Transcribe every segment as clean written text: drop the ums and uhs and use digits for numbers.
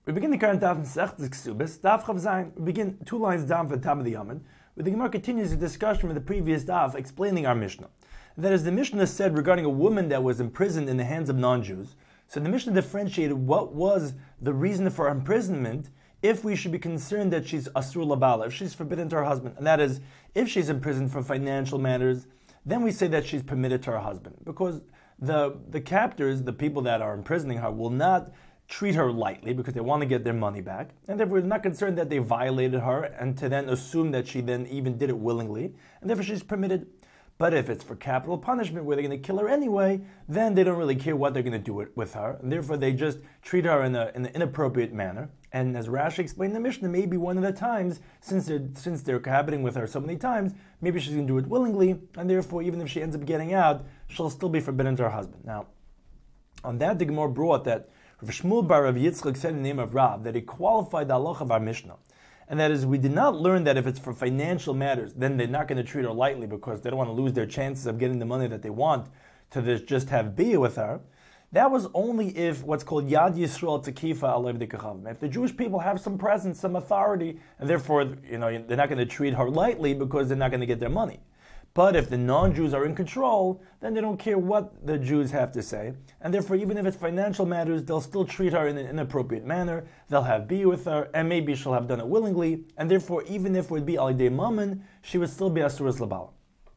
We begin the current daf in Sechtes Ksubis, daf Chav Zayin. We begin 2 lines down for the top of the Yamid, where the Gemara continues the discussion with the previous daf, explaining our Mishnah. That is, the Mishnah said regarding a woman that was imprisoned in the hands of non-Jews. So the Mishnah differentiated what was the reason for her imprisonment, if we should be concerned that she's asur labala, if she's forbidden to her husband. And that is, if she's imprisoned for financial matters, then we say that she's permitted to her husband. Because the captors, the people that are imprisoning her, will not treat her lightly because they want to get their money back. And therefore, we're not concerned that they violated her and to then assume that she then even did it willingly. And therefore, she's permitted. But if it's for capital punishment where they're going to kill her anyway, then they don't really care what they're going to do with her. And therefore, they just treat her in an inappropriate manner. And as Rashi explained in the Mishnah, maybe one of the times, since they're cohabiting with her so many times, maybe she's going to do it willingly. And therefore, even if she ends up getting out, she'll still be forbidden to her husband. Now, on that, the Gemara brought that Rav Shmuel bar Rav Yitzchak said in the name of Rav that he qualified the halacha of our Mishnah. And that is, we did not learn that if it's for financial matters, then they're not going to treat her lightly because they don't want to lose their chances of getting the money that they want to just have biyah with her. That was only if what's called Yad Yisrael Tekifa Alev Dekachavim. If the Jewish people have some presence, some authority, and therefore they're not going to treat her lightly because they're not going to get their money. But if the non-Jews are in control, then they don't care what the Jews have to say. And therefore, even if it's financial matters, they'll still treat her in an inappropriate manner. They'll have biyah with her, and maybe she'll have done it willingly. And therefore, even if it would be alidei mammon, she would still be asuras labala.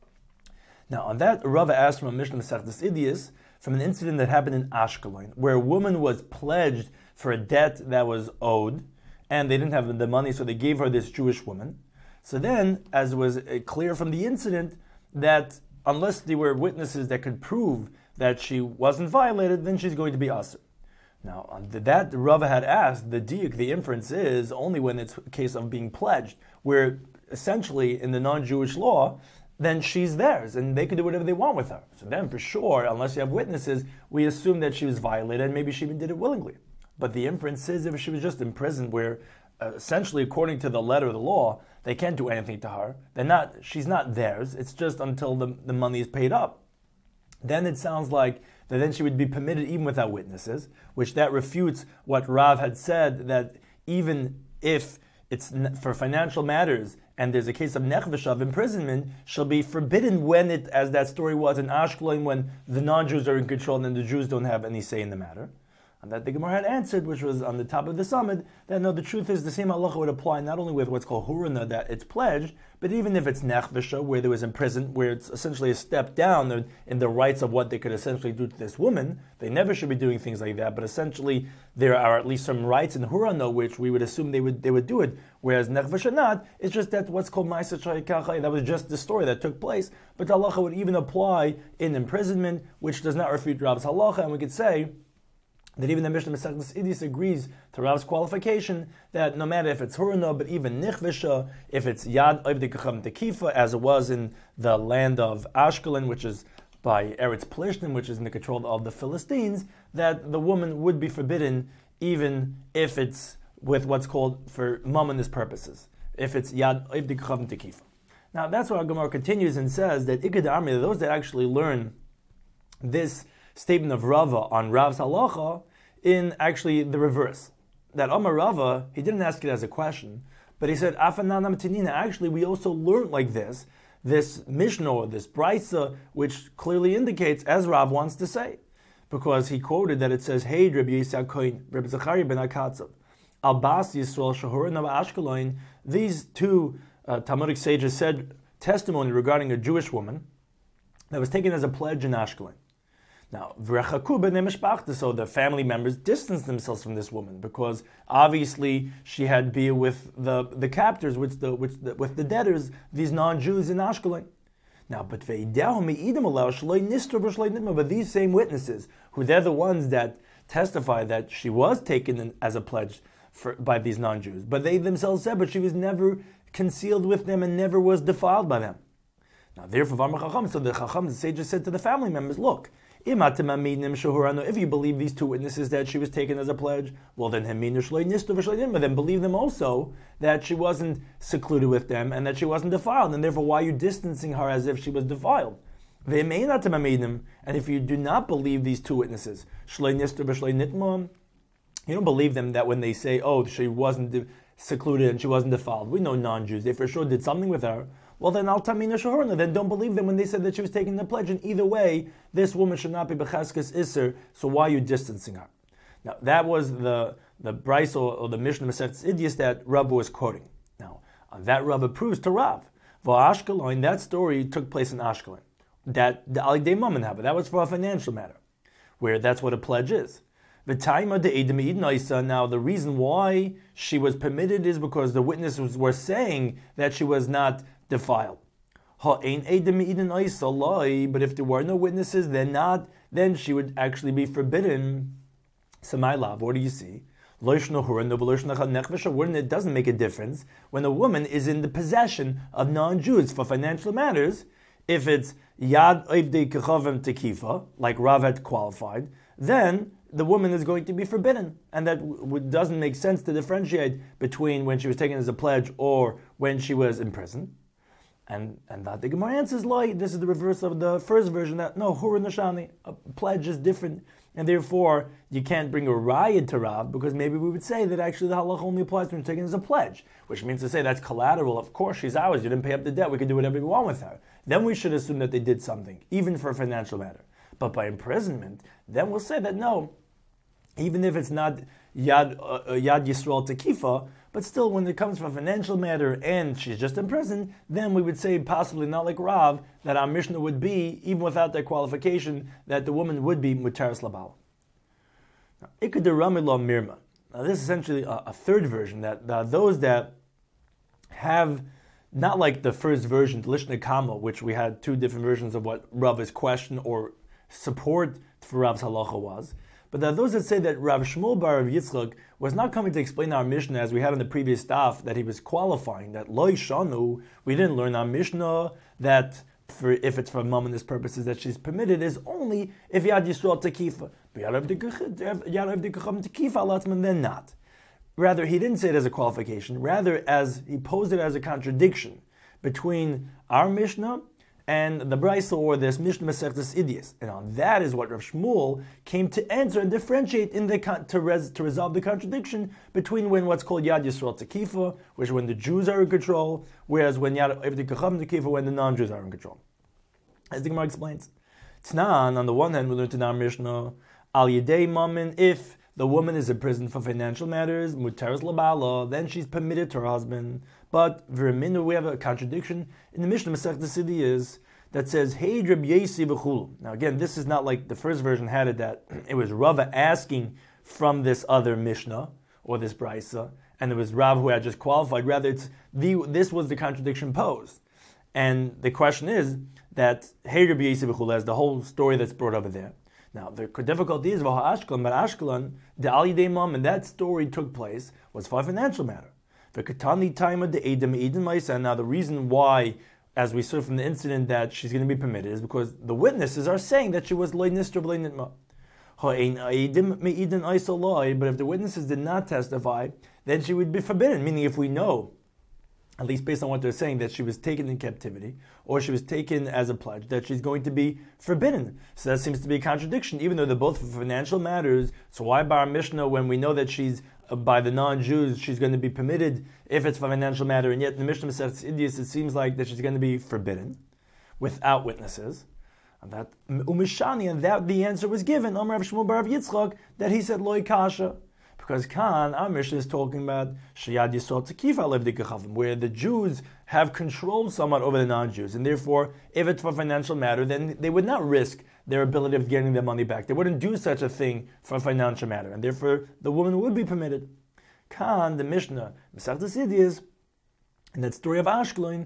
Now, on that, Rava asked from a Mishnah Masechtas Idiyos, from an incident that happened in Ashkelon, where a woman was pledged for a debt that was owed, and they didn't have the money, so they gave her this Jewish woman. So then, as was clear from the incident, that unless there were witnesses that could prove that she wasn't violated, then she's going to be asur. Now, on that Rava had asked, the diuk, the inference is only when it's a case of being pledged, where essentially in the non-Jewish law, then she's theirs, and they can do whatever they want with her. So then, for sure, unless you have witnesses, we assume that she was violated, and maybe she even did it willingly. But the inference is if she was just imprisoned, where essentially, according to the letter of the law, they can't do anything to her. She's not theirs. It's just until the money is paid up. Then it sounds like that then she would be permitted even without witnesses, which that refutes what Rav had said, that even if it's for financial matters and there's a case of nechvesh, of imprisonment, she'll be forbidden when it, as that story was in Ashkelon, when the non-Jews are in control and the Jews don't have any say in the matter. And that the Gemara had answered, which was on the top of the summit, that no, the truth is the same halacha would apply not only with what's called hurana, that it's pledged, but even if it's nechvesha, where there was imprisoned, where it's essentially a step down in the rights of what they could essentially do to this woman. They never should be doing things like that, but essentially there are at least some rights in hurana which we would assume they would do it, whereas nechvesha not. It's just that what's called ma'aser shayikacha, that was just the story that took place, but the halacha would even apply in imprisonment, which does not refute Rav's halacha, and we could say that even the Mishnah Masechtas Idiyos agrees to Rav's qualification that no matter if it's hurana, but even nichvesha, if it's yad oiv dekachavim tekifa, as it was in the land of Ashkelon, which is by Eretz Plishtim, which is in the control of the Philistines, that the woman would be forbidden even if it's with what's called for mammonist purposes, if it's yad oiv dekachavim tekifa. Now that's why our Gemara continues and says that Ikad Armi, those that actually learn this statement of Rava on Rav's halacha in actually the reverse. That Amar Rava, he didn't ask it as a question, but he said, Afananam Tinina, actually we also learned like this Mishnah, or this Brisa, which clearly indicates, as Rav wants to say, because he quoted that it says, Hey, Rabbi Yisrael Kohen, Rabbi Zachariah ben Akatzav, Albas Yisrael Shahurin of Ashkelon, these two Talmudic sages said testimony regarding a Jewish woman that was taken as a pledge in Ashkelon. Now, so the family members distanced themselves from this woman because obviously she had biyah with the captors, with the debtors, these non-Jews in Ashkelon. Now, but these same witnesses, who they're the ones that testify that she was taken as a pledge by these non-Jews, but they themselves said, but she was never concealed with them and never was defiled by them. Now, therefore, so the Chacham, the sages said to the family members, look, if you believe these two witnesses that she was taken as a pledge, well then then believe them also that she wasn't secluded with them and that she wasn't defiled, and therefore why are you distancing her as if she was defiled? And if you do not believe these two witnesses, You don't believe them that when they say, oh, she wasn't secluded and she wasn't defiled. We know non-Jews. They for sure did something with her. Well, then al tamina shahorna. Then don't believe them when they said that she was taking the pledge. And either way, this woman should not be b'cheskes iser. So why are you distancing her? Now, that was the Bryce or the Mishnah Masechet Idias that Rav was quoting. Now, that Rav approves to Rav. Ashkelon, that story took place in Ashkelon. That the Alidei Mammon happened. That was for a financial matter, where that's what a pledge is. Now, the reason why she was permitted is because the witnesses were saying that she was not defiled. But if there were no witnesses, then she would actually be forbidden. So my love, what do you see? It doesn't make a difference when a woman is in the possession of non-Jews for financial matters. If it's Yad Oivdei Kechavim Tekifa, like Rav had qualified, then the woman is going to be forbidden. And that doesn't make sense to differentiate between when she was taken as a pledge or when she was in prison. And that the Gemara answers, this is the reverse of the first version, that no, Hura Nashani, a pledge is different. And therefore, you can't bring a riot to Rav, because maybe we would say that actually the halacha only applies when taken as a pledge, which means to say that's collateral. Of course, she's ours. You didn't pay up the debt. We can do whatever we want with her. Then we should assume that they did something, even for a financial matter. But by imprisonment, then we'll say that no, even if it's not Yad Yisrael Tekifa, but still when it comes from a financial matter and she's just in prison, then we would say possibly not like Rav, that our Mishnah would be, even without that qualification, that the woman would be Mutaris Labal. Now, Ikaduramila Mirma. Now this is essentially a third version, that those that have, not like the first version, Lishna Kama, which we had two different versions of what Rav's question or support for Rav's halacha was, but there are those that say that Rav Shmuel bar Rav Yitzchak was not coming to explain our Mishnah as we had in the previous daf, that he was qualifying, that Lo Shanu, we didn't learn our Mishnah, that if it's for momentous purposes that she's permitted, is only if Yad Yisrael Tekifa. But Yad Avdikacham Tekifa, then not. Rather, he didn't say it as a qualification, rather as he posed it as a contradiction between our Mishnah and the Brisa or this Mishnah Masechtas Idias. And on that is what Rav Shmuel came to answer and differentiate to resolve the contradiction between when what's called Yad Yisrael Tekifa, which is when the Jews are in control, whereas when Yad Avdikacham Tekifa, when the non-Jews are in control. As the Gemara explains. Tnan, on the one hand, we learned in our Mishnah, Al Yedei Mamin, if the woman is in prison for financial matters, Mutaris Labala, then she's permitted to her husband. But V'Raminu, we have a contradiction in the Mishnah Masechtas Idias that says, Hey Reb Yesi v'chulu. Now again, this is not like the first version had it, that it was Rava asking from this other Mishnah, or this Brisa, and it was Rav who had just qualified. Rather, this was the contradiction posed. And the question is that, Hey Reb Yesi v'chulu, as the whole story that's brought over there. Now, the difficulty is, Ashkelon, but Ashkelon, the Ali Deimam, and that story took place, was for a financial matter. The Katani Taima, the Edom, Eden Maisa. Now, the reason why, as we saw from the incident, that she's going to be permitted is because the witnesses are saying that she was Loy Nistra Loy Nitma. But if the witnesses did not testify, then she would be forbidden, meaning if we know, at least based on what they're saying, that she was taken in captivity, or she was taken as a pledge, that she's going to be forbidden. So that seems to be a contradiction, even though they're both for financial matters. So why by our Mishnah, when we know that she's, by the non-Jews, she's going to be permitted if it's for a financial matter, and yet in the Mishnah Masechtas Idias, it seems like that she's going to be forbidden, without witnesses. And that Umishani, and that the answer was given, Amar Rav Shmuel bar Rav Yitzchak, that he said, Loi Kasha. Because Khan, our Mishnah is talking about Sheyad Yisrael Tekifa Levdikachavim, where the Jews have control somewhat over the non-Jews, and therefore, if it's for a financial matter, then they would not risk their ability of getting their money back. They wouldn't do such a thing for a financial matter, and therefore, the woman would be permitted. Khan, the Mishnah, Masechtas Idias, in that story of Ashkelon,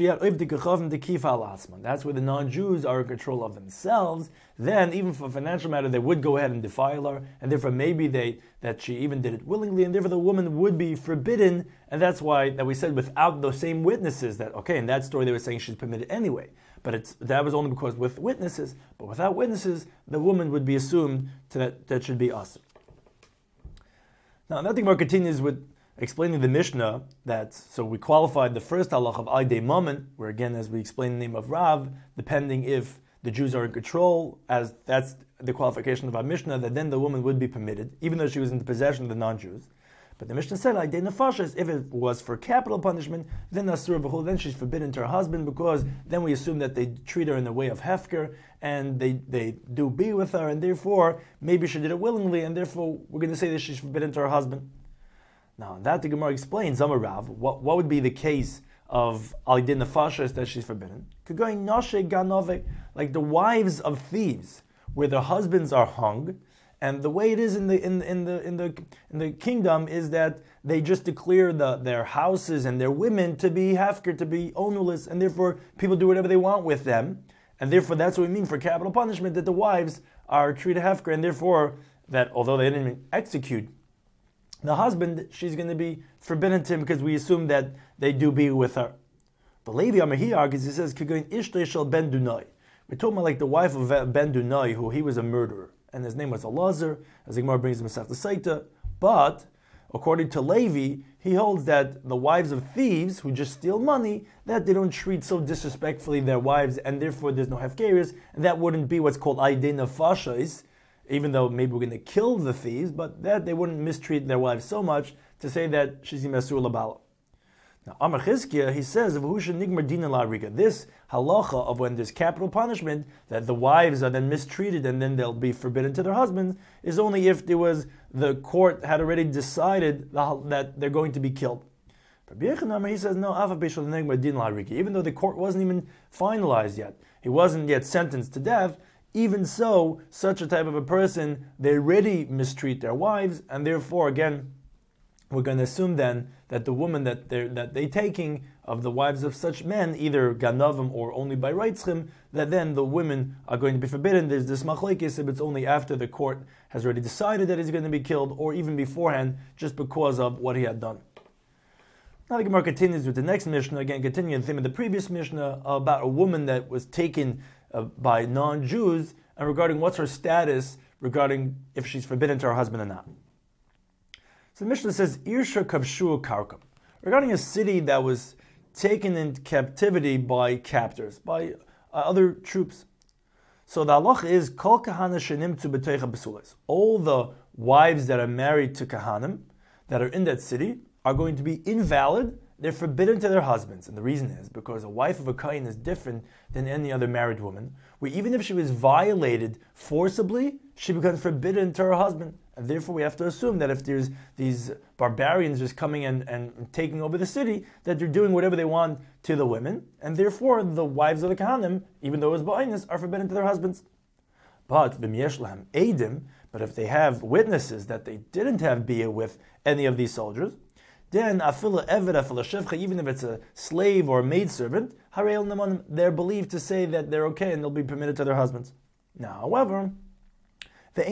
that's where the non-Jews are in control of themselves. Then, even for a financial matter, they would go ahead and defile her, and therefore maybe that she even did it willingly, and therefore the woman would be forbidden. And that's why that we said without those same witnesses, that okay, in that story they were saying she's permitted anyway. But that was only because with witnesses. But without witnesses, the woman would be assumed that should be us. Now, nothing more continues with explaining the Mishnah, so we qualified the first halach of Aidei Mammon, where again, as we explain the name of Rav, depending if the Jews are in control, as that's the qualification of our Mishnah that then the woman would be permitted, even though she was in the possession of the non-Jews. But the Mishnah said, like Dei Nefashos, if it was for capital punishment, then Asur B'chul, then she's forbidden to her husband, because then we assume that they treat her in the way of Hefker, and they do be with her, and therefore, maybe she did it willingly, and therefore, we're going to say that she's forbidden to her husband. Now, that the Gemara explains, Amarav, what would be the case of Al Dei Nefashos that she's forbidden? Going Noshe Ganove, like the wives of thieves, where their husbands are hung. And the way it is in the kingdom is that they just declare their houses and their women to be hefker, to be ownerless, and therefore people do whatever they want with them. And therefore that's what we mean for capital punishment, that the wives are treated hefker, and therefore that although they didn't even execute the husband, she's going to be forbidden to him because we assume that they do be with her. But Levi Amar he argues, he says, Kigoin Ishtay Shel Ben Dunai. We're talking about like the wife of Ben Dunai, who he was a murderer, and his name was Elazar, as the Gemara brings him Masech Saita. But according to Levi, he holds that the wives of thieves who just steal money, that they don't treat so disrespectfully their wives, and therefore there's no hefkeris, and that wouldn't be what's called Al Dei Nefashos, even though maybe we're going to kill the thieves, but that they wouldn't mistreat their wives so much to say that she's Yimesur Labala. Now, Amar Chizkiah, he says, this halacha of when there's capital punishment, that the wives are then mistreated and then they'll be forbidden to their husbands, is only if the court had already decided that they're going to be killed. He says, no, even though the court wasn't even finalized yet, he wasn't yet sentenced to death, even so, such a type of a person, they already mistreat their wives, and therefore, again, we're going to assume then that the woman that they taking of the wives of such men, either ganavim or only by reitzchim, that then the women are going to be forbidden. There's this machlekes if it's only after the court has already decided that he's going to be killed, or even beforehand, just because of what he had done. Now the Gemara continues with the next Mishnah, again continuing the theme of the previous Mishnah, about a woman that was taken by non-Jews, and regarding what's her status, regarding if she's forbidden to her husband or not. So the Mishnah says, Irsha Kavshu Karkam, regarding a city that was taken into captivity by captors, by other troops. So the halach is, Kol Kahana Shenimtzu B'Teicha B'Sules. All the wives that are married to Kahanim, that are in that city, are going to be invalid. They're forbidden to their husbands. And the reason is because a wife of a Kohen is different than any other married woman, where even if she was violated forcibly, she becomes forbidden to her husband. And therefore we have to assume that if there's these barbarians just coming in and taking over the city, that they're doing whatever they want to the women, and therefore the wives of the Kahanim, even though it's ba'inus, are forbidden to their husbands. But b'miyeshlahem edim, but if they have witnesses that they didn't have biyah with any of these soldiers, then afilah eved, afilah shevcha, even if it's a slave or a maidservant, harei namanim, they're believed to say that they're okay and they'll be permitted to their husbands. Now, however, but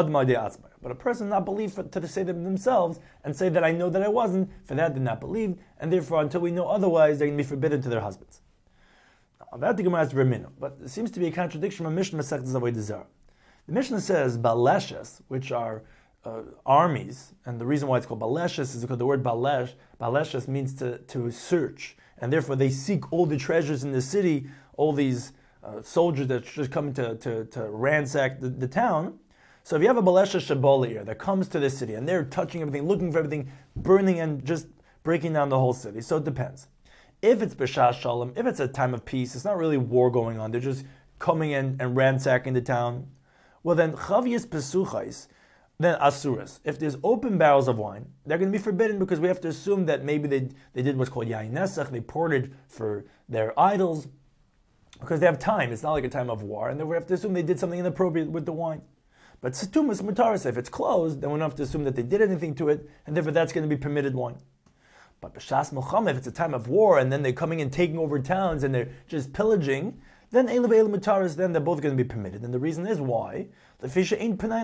a person not believe to say them themselves and say that I know that I wasn't, for that they're not believed, and therefore until we know otherwise, they're going to be forbidden to their husbands. Now, that the Gemara has Ramino, but it seems to be a contradiction from Mishnah Masechtas Avodah Zarah. The Mishnah says baleshes, which are armies, and the reason why it's called baleshes is because the word baleshes means to search, and therefore they seek all the treasures in the city, all these soldiers that just come to ransack the town. So if you have a balesha shabolir that comes to the city and they're touching everything, looking for everything, burning and just breaking down the whole city. So it depends. If it's b'shas shalom, if it's a time of peace, it's not really war going on. They're just coming in and ransacking the town. Well then, chavius pesuchais, then asuras. If there's open barrels of wine, they're going to be forbidden because we have to assume that maybe they did what's called yain nesach. They poured it for their idols because they have time. It's not like a time of war, and then we have to assume they did something inappropriate with the wine. But Situmas Mutaris, if it's closed, then we don't have to assume that they did anything to it, and therefore that's going to be permitted wine. But B'Shas Milchama, if it's a time of war, and then they're coming and taking over towns, and they're just pillaging, then Eilu Ve'eilu Mutaris, then they're both going to be permitted. And the reason is why? There is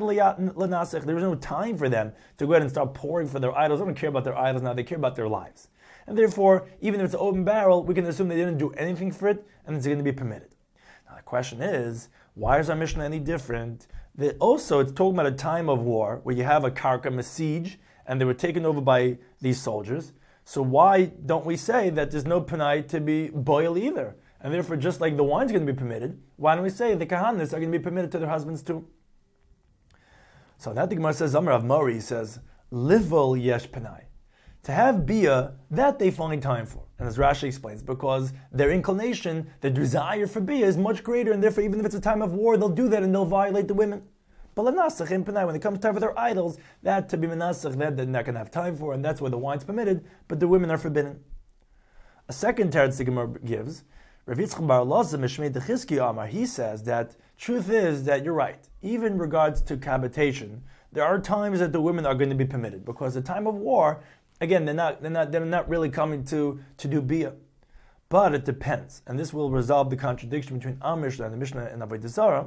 no time for them to go ahead and start pouring for their idols. They don't care about their idols now, they care about their lives. And therefore, even if it's an open barrel, we can assume they didn't do anything for it, and it's going to be permitted. Now the question is, why is our Mishnah any different? Also, it's talking about a time of war where you have a karka, a siege, and they were taken over by these soldiers. So why don't we say that there's no penai to be boil either? And therefore, just like the wine's going to be permitted, why don't we say the kahanas are going to be permitted to their husbands too? So now the Gemara says, Amar Rav Mori, he says, Livol yesh penai. To have bia, that they find time for. And as Rashi explains, because their inclination, their desire for bia is much greater, and therefore even if it's a time of war, they'll do that and they'll violate the women. But lenasach in penai, when it comes time for their idols, that to be menasach, that they're not going to have time for, and that's where the wine's permitted, but the women are forbidden. A second teretz the Gemara gives, Rav Yitzchak bar Elazar Mishmei Dechizki Amar, he says that truth is that you're right. Even in regards to cohabitation, there are times that the women are going to be permitted, because the time of war, again, they're not really coming to do bia. But it depends, and this will resolve the contradiction between our Mishnah and the Mishnah in Avodah Zarah.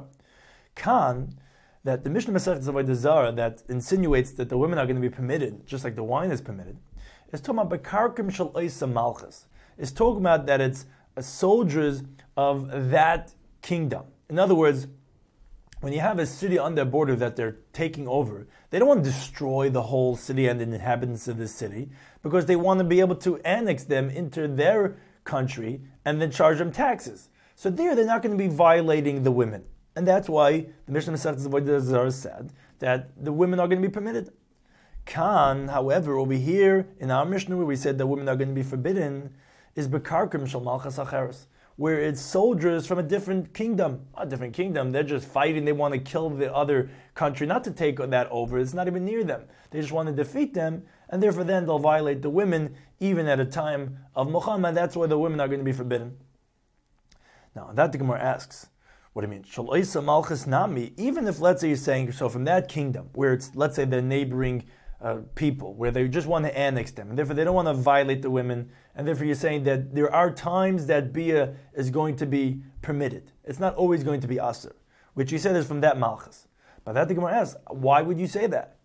That the Mishnah Masechet Avodah Zarah that insinuates that the women are going to be permitted, just like the wine is permitted, is talking about bekarkim shel oisa malchus. It's talking about that it's soldiers of that kingdom. In other words, when you have a city on their border that they're taking over, they don't want to destroy the whole city and the inhabitants of the city, because they want to be able to annex them into their country and then charge them taxes. So they're not going to be violating the women. And that's why the Mishnah Masechet Avodah Zarah said that the women are going to be permitted. However, over here in our Mishnah where we said that women are going to be forbidden, is bekarkim shel malchas acheres, where it's soldiers from a different kingdom. They're just fighting, they want to kill the other country, not to take that over, it's not even near them. They just want to defeat them, and therefore then they'll violate the women, even at a time of Muhammad. That's why the women are going to be forbidden. Now, that the Gemara asks, what do you mean? Shal oisa malchus nami, even if, let's say you're saying, so from that kingdom, where it's, let's say, the neighboring people, where they just want to annex them, and therefore they don't want to violate the women, and therefore you're saying that there are times that bia is going to be permitted. It's not always going to be asur, which you said is from that malchus. But that the Gemara asks, why would you say that?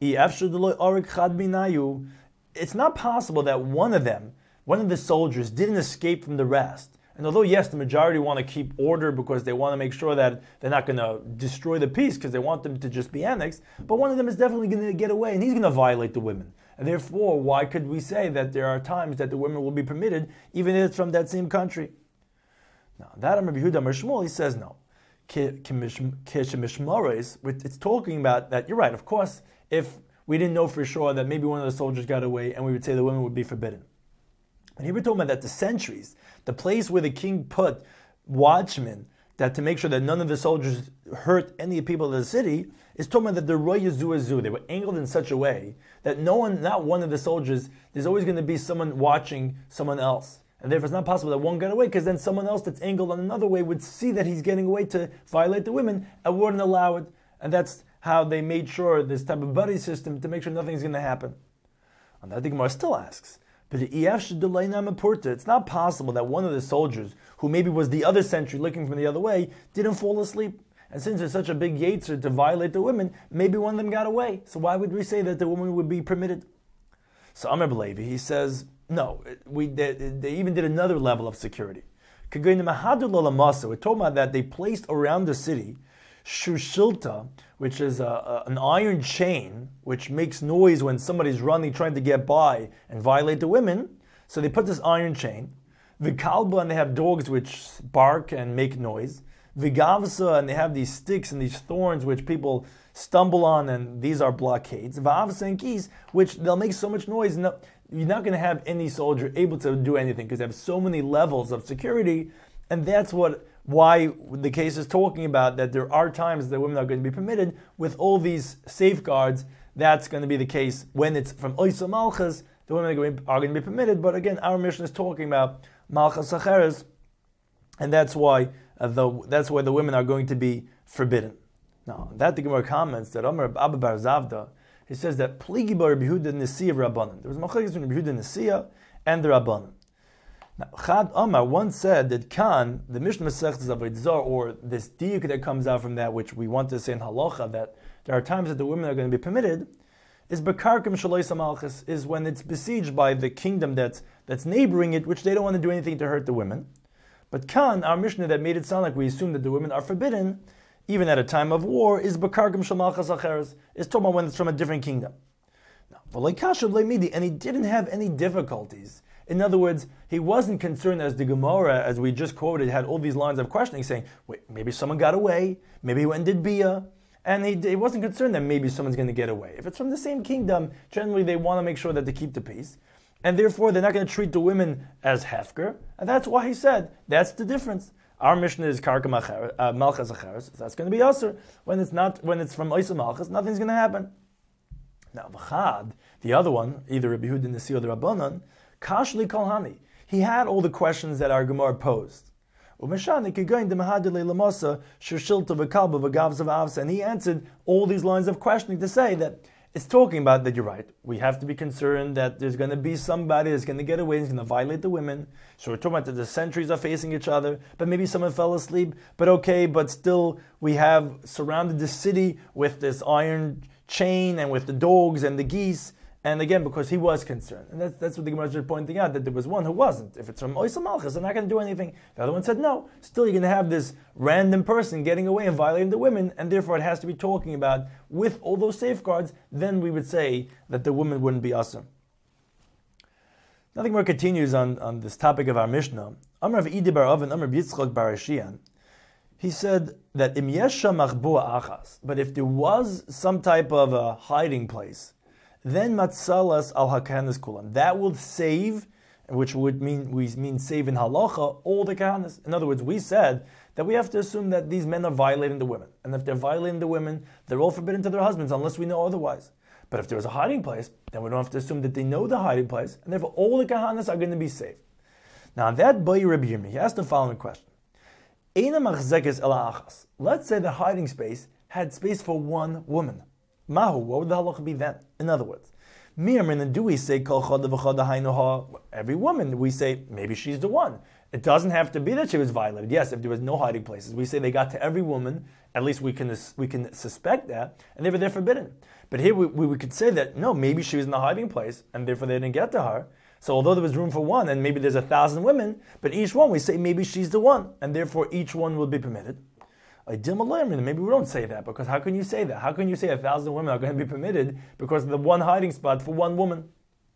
It's not possible that one of the soldiers didn't escape from the rest. And although, yes, the majority want to keep order because they want to make sure that they're not going to destroy the peace because they want them to just be annexed, but one of them is definitely going to get away and he's going to violate the women. And therefore, why could we say that there are times that the women will be permitted, even if it's from that same country? Now, that Rabbi Yehuda Amar Shmuel, he says no. It's talking about that, you're right, of course, if we didn't know for sure that maybe one of the soldiers got away and we would say the women would be forbidden. And here we're talking about that the sentries, the place where the king put watchmen, that to make sure that none of the soldiers hurt any people of the city, is talking about that the roy yazu, they were angled in such a way that not one of the soldiers, there's always going to be someone watching someone else. And therefore it's not possible that one got away, because then someone else that's angled on another way would see that he's getting away to violate the women and wouldn't allow it. And that's how they made sure this type of buddy system to make sure nothing's going to happen. And that the Gemara still asks, but it's not possible that one of the soldiers, who maybe was the other sentry looking from the other way, didn't fall asleep. And since there's such a big yetzer to violate the women, maybe one of them got away. So why would we say that the woman would be permitted? So Amar B'Levi, he says, no, they even did another level of security. We're talking about that they placed around the city shushilta, which is an iron chain, which makes noise when somebody's running, trying to get by and violate the women. So they put this iron chain. Vikalba, and they have dogs which bark and make noise. Vigavsa, and they have these sticks and these thorns which people stumble on, and these are blockades. Vavsa and keys, which they'll make so much noise, and you're not going to have any soldier able to do anything because they have so many levels of security, and that's why the case is talking about that there are times that women are going to be permitted with all these safeguards. That's going to be the case when it's from Oisa Malchus, the women are going to be permitted. But again, our mission is talking about Malchus Acheres, and that's why the women are going to be forbidden. Now, that the Gemara comments that Amar Abba Bar Zavda, he says that Pligi Bar Rabbi Yehuda Nesiya Rabbanan. There was machlokes between Rabbi Yehuda Nesiya and the Rabbanan. Now, Chad Amar once said that the Mishnah Masechet Avodah Zarah, or this diuk that comes out from that, which we want to say in halacha, that there are times that the women are going to be permitted, is bekarkim shaloisa malchus, is when it's besieged by the kingdom that's neighboring it, which they don't want to do anything to hurt the women. But our Mishnah that made it sound like we assume that the women are forbidden, even at a time of war, is bekarkim shamalchas acheres, is talking about when it's from a different kingdom. Now, and he didn't have any difficulties. In other words, he wasn't concerned, as the Gemara, as we just quoted, had all these lines of questioning, saying, wait, maybe someone got away, maybe he went and did bia, and he wasn't concerned that maybe someone's going to get away. If it's from the same kingdom, generally they want to make sure that they keep the peace, and therefore they're not going to treat the women as hefker, and that's why he said that's the difference. Our Mishnah is karka malchas acheres, so that's going to be aser. When it's from Oisa malchas, nothing's going to happen. Now v'chad, the other one, either Rabbi Yehuda Nasi or the Rabbanan, kashli kolhani. He had all the questions that our Gemara posed. And he answered all these lines of questioning to say that it's talking about that you're right. We have to be concerned that there's going to be somebody that's going to get away and is going to violate the women. So we're talking about that the sentries are facing each other, but maybe someone fell asleep. But okay, but still we have surrounded the city with this iron chain and with the dogs and the geese. And again, because he was concerned. And that's what the Gemara is pointing out, that there was one who wasn't. If it's from Oisa Malchus, they're not going to do anything. The other one said no. Still, you're going to have this random person getting away and violating the women, and therefore it has to be talking about, with all those safeguards, then we would say that the woman wouldn't be asur. Nothing more continues on this topic of our Mishnah. Amar of Idi bar Oven, Amar Yitzchak bar Ashiyan. He said that Im yesha machbua achas, but if there was some type of a hiding place, then matzalas al hakahanas kulam. That will save, which would mean save in halacha, all the kahanas. In other words, we said that we have to assume that these men are violating the women. And if they're violating the women, they're all forbidden to their husbands unless we know otherwise. But if there was a hiding place, then we don't have to assume that they know the hiding place, and therefore all the kahanas are going to be saved. Now on that Bayi Rabbi Yirmi, he asked the following question. Eina machzekes ela achas. Let's say the hiding space had space for one woman. Mahu, what would the halacha be then? In other words, do we say every woman? We say maybe she's the one. It doesn't have to be that she was violated. Yes, if there was no hiding places, we say they got to every woman. At least we can suspect that, and therefore they're forbidden. But here we could say that no, maybe she was in the hiding place, and therefore they didn't get to her. So although there was room for one, and maybe there's 1,000 women, but each one we say maybe she's the one, and therefore each one will be permitted. Maybe we don't say that, because how can you say that? How can you say 1,000 women are going to be permitted because of the one hiding spot for one woman?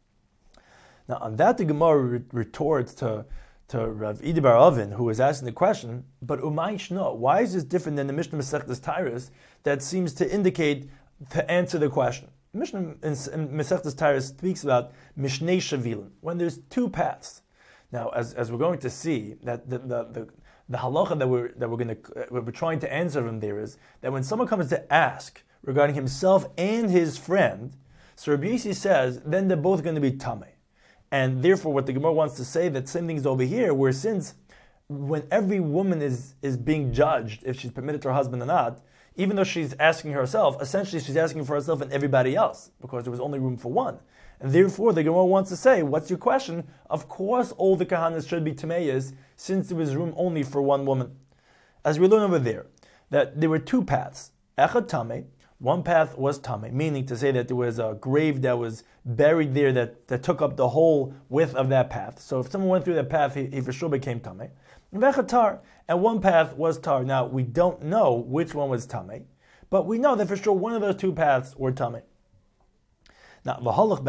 Now on that the Gemara retorts to Rav Idi bar Oven, who was asking the question, but Umay Shno, why is this different than the Mishnah Masechtas Tyrus that seems to indicate to answer the question? The Mishnah in Masechtas Tyrus speaks about Mishnei Shavilin, when there's two paths. Now, as we're going to see, that the halacha that we're trying to answer from there is that when someone comes to ask regarding himself and his friend, so Rabbi Yossi says, then they're both going to be tamei. And therefore what the Gemara wants to say, that same thing is over here, where since when every woman is being judged, if she's permitted to her husband or not, even though she's asking herself, essentially she's asking for herself and everybody else, because there was only room for one. And therefore the Gemara wants to say, what's your question? Of course all the kahanas should be tameyas, since there was room only for one woman. As we learn over there, that there were two paths. Echad tamei, one path was tamei, meaning to say that there was a grave that was buried there that took up the whole width of that path. So if someone went through that path, he for sure became tamei. V'echad tar, and one path was tar. Now we don't know which one was tamei, but we know that for sure one of those two paths were tamei. Now,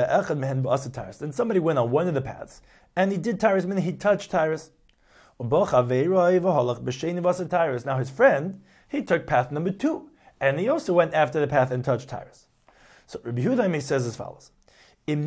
then somebody went on one of the paths, and he did tyrus, meaning he touched tyrus. Now his friend, he took path number 2, and he also went after the path and touched tyrus. So Rabbi Yehuda says as follows: if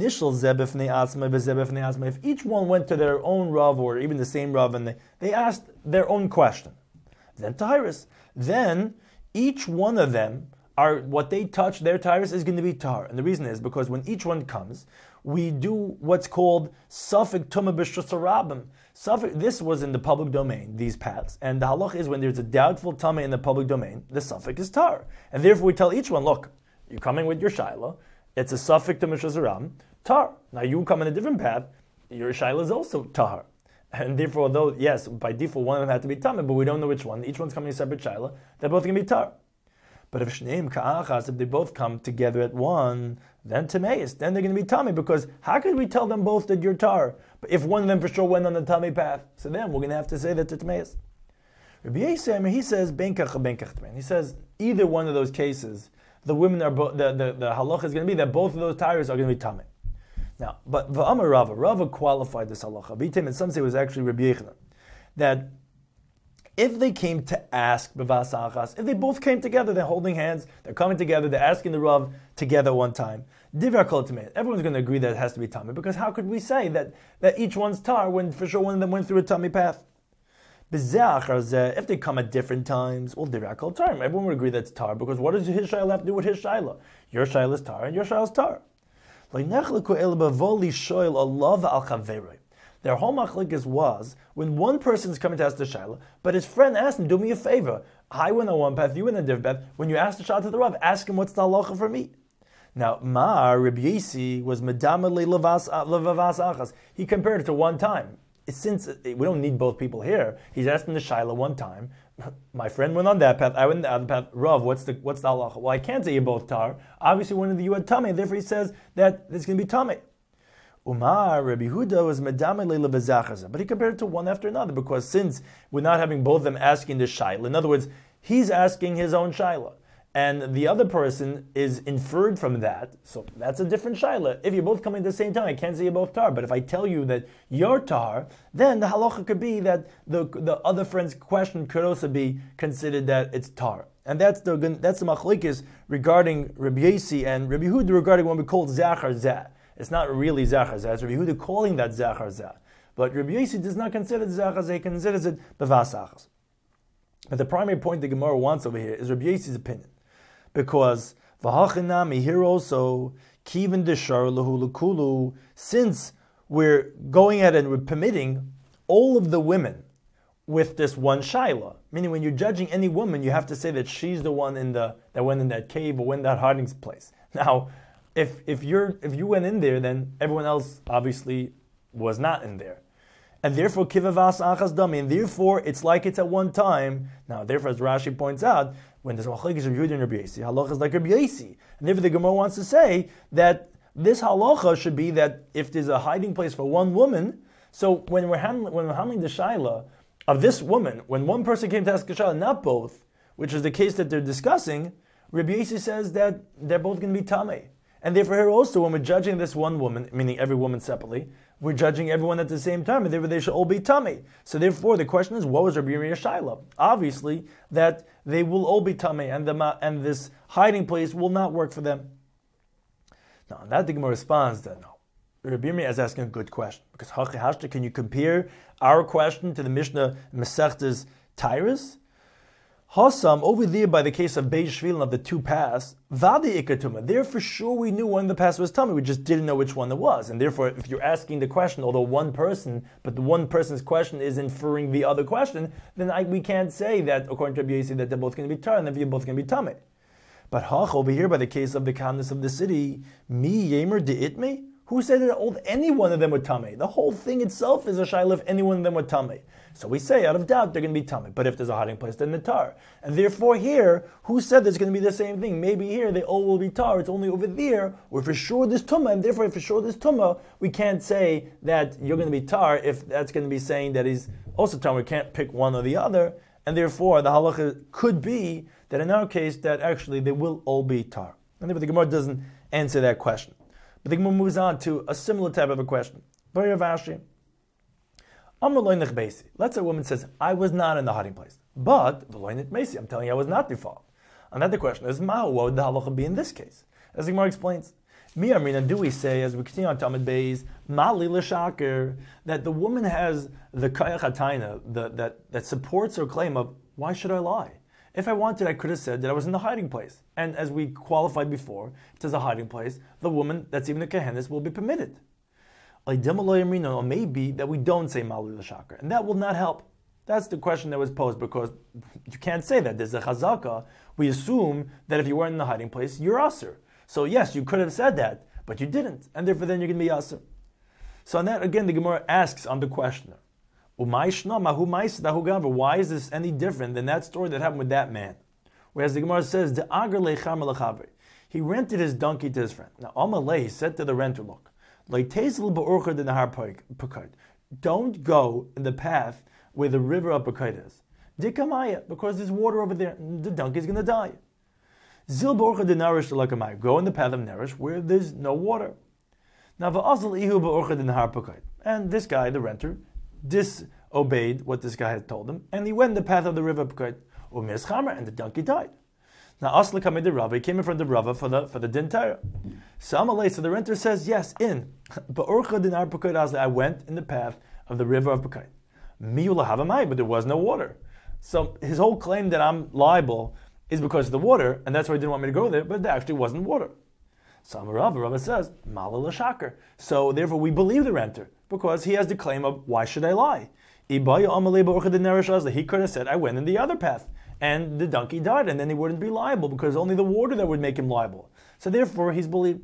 each one went to their own Rav, or even the same Rav, and they asked their own question, then tyrus, then each one of them are what they touch, their tyrus is going to be tar. And the reason is because when each one comes, we do what's called Safek Tumah B'Shusarabim. This was in the public domain, these paths. And the halach is when there's a doubtful Tumah in the public domain, the Safek is tar. And therefore we tell each one, look, you're coming with your Shaila, it's a Safek Tumah B'Shusarabim, tar. Now you come in a different path, your Shaila is also tar. And therefore, although, yes, by default one of them had to be Tumah, but we don't know which one, each one's coming a separate Shaila, they're both going to be tar. But if they both come together at one, then Tameis, then they're going to be Tamei, because how could we tell them both that you're Tar? But if one of them for sure went on the Tamei path, so then we're going to have to say that they're Tameis. Rabbi Yisrael, he says, he says, either one of those cases, the women are the halacha is going to be that both of those tires are going to be Tamei. Now, but Rava qualified this halacha. And some say it was actually Rabbi Yechanan, that If they came to ask b'vas achas, if they both came together, they're holding hands, they're coming together, they're asking the Rav together one time, divrei kol tamei. Everyone's going to agree that it has to be tamei, because how could we say that each one's tar when for sure one of them went through a tamei path? If they come at different times, well, divrei kol tar. Everyone would agree that's tar, because what does his shayla have to do with his shayla? Your shayla is tar, and your shayla is tar. Their whole machlokes was when one person's coming to ask the shayla, but his friend asked him, "Do me a favor. I went on one path, you went on a different path. When you ask the shayla to the Rav, ask him what's the halacha for me." Now, Rabbi Yisi was medama levavas achas. He compared it to one time. Since we don't need both people here, he's asking the shayla one time. My friend went on that path, I went on the other path. Rav, what's the halacha? Well, I can't say you're both tar. Obviously, one of you had tamei. Therefore, he says that it's going to be tamei. Umar Rabbi Huda was medame levazachaza, but he compared it to one after another, because since we're not having both of them asking the shayla, in other words, he's asking his own shayla, and the other person is inferred from that, so that's a different shayla. If you're both coming at the same time, I can't say you're both tar, but if I tell you that you're tar, then the halacha could be that the other friend's question could also be considered that it's tar. And that's the machlokes regarding Rabbi Yisi and Rabbi Huda regarding what we call zachar zah. It's not really zachar zah. It's Rabbi Huda calling that zachar zah. But Rabbi Yisi does not consider it zachar zah. He considers it b'vas achas. But the primary point the Gemara wants over here is Rabbi Yisi's opinion. Because v'hachinami here also kivin deshar lahu lekulu, since we're going ahead and we're permitting all of the women with this one shayla, meaning when you're judging any woman, you have to say that she's the one that went in that cave or went in that hiding place. Now, if you went in there, then everyone else obviously was not in there. And therefore, kivavas achas dami, and therefore it's like it's at one time. Now, therefore, as Rashi points out, when there's machlokes of Yehuda and Rabbi Yisi, halacha is like Rabbi Yisi. And therefore, the Gemara wants to say that this halacha should be that if there's a hiding place for one woman, so when we're handling the shayla of this woman, when one person came to ask a shayla, not both, which is the case that they're discussing, Rabbi Yisi says that they're both going to be tamei. And therefore here also, when we're judging this one woman, meaning every woman separately, we're judging everyone at the same time, and therefore they should all be tamei. So therefore the question is, what was Rabbi Yirmiyah shayla? Obviously, that they will all be tamei, and this hiding place will not work for them. Now, on that the Gemara responds that no. Rabbi Yirmiyah is asking a good question, because Hachi Hashta, can you compare our question to the Mishnah Masechtas Tyrus? Hassam, over there by the case of Beis Shvilin of the two paths, Vadi Ikatuma, there for sure we knew when the path was tummy, we just didn't know which one it was. And therefore, if you're asking the question, although one person, but the one person's question is inferring the other question, then we can't say that, according to Rabbi Yossi, that they're both going to be tar, and they're both going to be tummy. But Hach, over here by the case of the calmness of the city, Mi Yemer de Itme? Who said that any one of them were tamei? The whole thing itself is a shayla if any one of them were tamei. So we say, out of doubt, they're going to be tamei. But if there's a hiding place, then they're tar. And therefore here, who said there's going to be the same thing? Maybe here they all will be tar. It's only over there where for sure there's tumah, and therefore if for sure there's tumah, we can't say that you're going to be tar if that's going to be saying that he's also tar. We can't pick one or the other. And therefore the halacha could be that in our case that actually they will all be tar. And therefore the Gemara doesn't answer that question. But the Gemara moves on to a similar type of a question. Let's say a woman says, I was not in the hiding place, but I'm telling you I was not defiled. And then the question is, what would the halacha be in this case? As the Gemara explains, do we say, as we continue on Talmud Beis, Mali l'shaker, that the woman has the kayach hatayna, that supports her claim of, why should I lie? If I wanted, I could have said that I was in the hiding place. And as we qualified before, if there's a hiding place, the woman that's even a kehenis will be permitted. Or maybe that we don't say Mali l'shakar, and that will not help. That's the question that was posed, because you can't say that. There's a chazaka. We assume that if you weren't in the hiding place, you're aser. So yes, you could have said that, but you didn't, and therefore then you're going to be aser. So on that, again, the Gemara asks on the questioner, why is this any different than that story that happened with that man? Whereas the Gemara says, he rented his donkey to his friend. Now, Amalei said to the renter, look, don't go in the path where the river of Pekait is. Because there's water over there, and the donkey's going to die. Go in the path of Nerish where there's no water. And this guy, the renter, obeyed what this guy had told him, and he went the path of the river Pekod. And the donkey died. Now, Asla came the Rava. He came in front of the Rava for the din Torah. So the renter says, yes, I went in the path of the river of Pekod. But there was no water. So his whole claim that I'm liable is because of the water, and that's why he didn't want me to go there, but there actually wasn't water. So Rava says, Malala Shakar. So therefore we believe the renter, because he has the claim of, why should I lie? He could have said, I went in the other path, and the donkey died, and then he wouldn't be liable, because only the water that would make him liable. So therefore he's believed.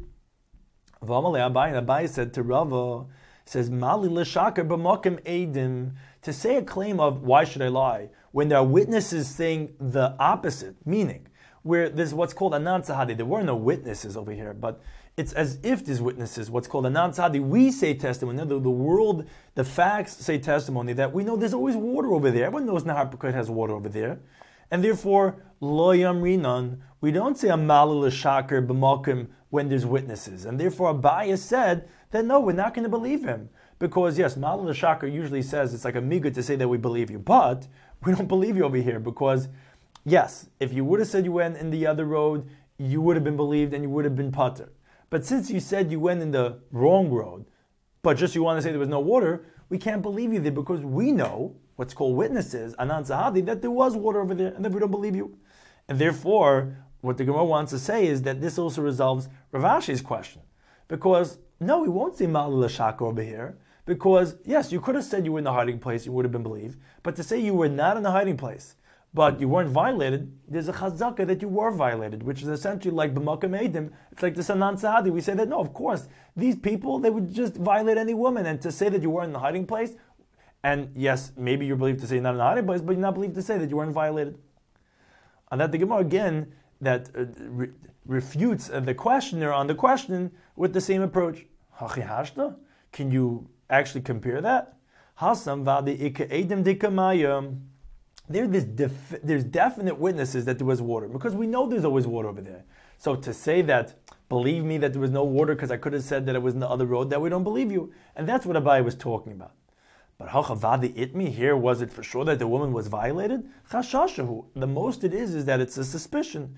Abai said to Rava, says, Mali l'shakar b'makim eidim, to say a claim of, why should I lie, when there are witnesses saying the opposite, meaning, where there's what's called anan tzahadi. There were no witnesses over here, but it's as if there's witnesses, what's called anan tzahadi. We say testimony, the world, the facts say testimony, that we know there's always water over there. Everyone knows Nahar Pekod has water over there. And therefore, lo yamrinan, we don't say amal l'shakar b'makim when there's witnesses. And therefore, Abaye said that no, we're not going to believe him. Because yes, mal l'shakar usually says it's like a migut to say that we believe you. But we don't believe you over here because, yes, if you would have said you went in the other road, you would have been believed and you would have been pater. But since you said you went in the wrong road, but just you want to say there was no water, we can't believe you there because we know, what's called witnesses, anan tzahadi, that there was water over there and that we don't believe you. And therefore, what the Gemara wants to say is that this also resolves Rav Ashi's question. Because, no, we won't say mal l'shakar over here. Because, yes, you could have said you were in the hiding place, you would have been believed. But to say you were not in the hiding place, but you weren't violated, there's a chazaka that you were violated, which is essentially like b'makom eidim. It's like the Sanan Sahadi. We say that, no, of course, these people, they would just violate any woman. And to say that you weren't in the hiding place, and yes, maybe you're believed to say you're not in the hiding place, but you're not believed to say that you weren't violated. And that the Gemara, again, that refutes the questioner on the question with the same approach. Hachi hashta? Can you actually compare that? Hasam v'adi ika eidim dikamayim. There's definite witnesses that there was water, because we know there's always water over there. So to say that, believe me that there was no water because I could have said that it was in the other road, that we don't believe you. And that's what Abai was talking about. But hachavadi itmi, here, was it for sure that the woman was violated? Chashashahu. The most it is that it's a suspicion.